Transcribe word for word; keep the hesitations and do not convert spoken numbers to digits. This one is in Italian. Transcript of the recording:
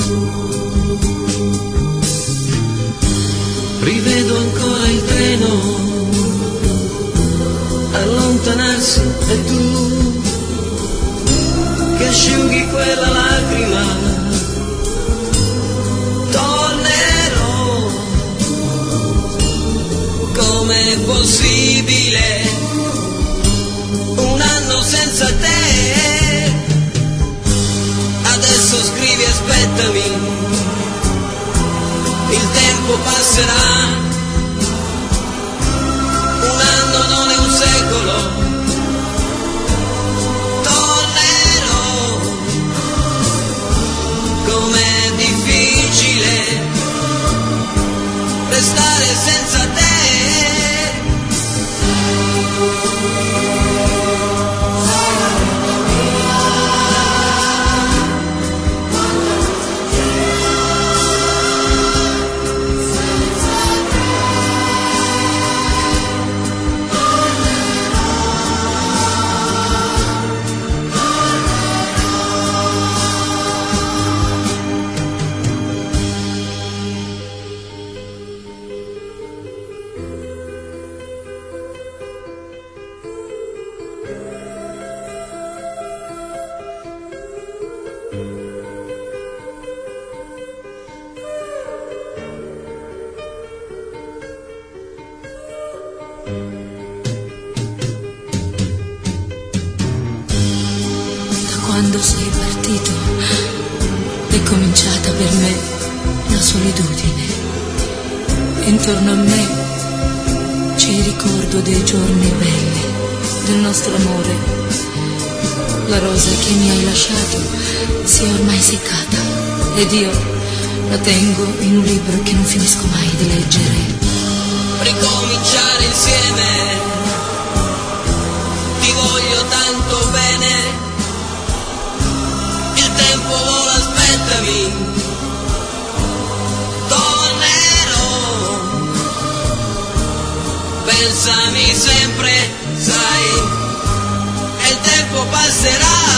Rivedo ancora il treno allontanarsi e tu che asciughi quella lacrima. Tornerò, com'è possibile un anno senza te? Adesso scrivi aspettami, il tempo passerà. Un anno non è un secolo. Tornerò, com'è difficile restare senza te. Quando sei partito è cominciata per me la solitudine. Intorno a me c'è il ricordo dei giorni belli, del nostro amore. La rosa che mi hai lasciato si è ormai seccata ed io la tengo in un libro che non finisco mai di leggere. Ricominciare insieme, ti voglio tanto bene. Il tempo vola, aspettami, tornerò, pensami sempre, sai, e il tempo passerà.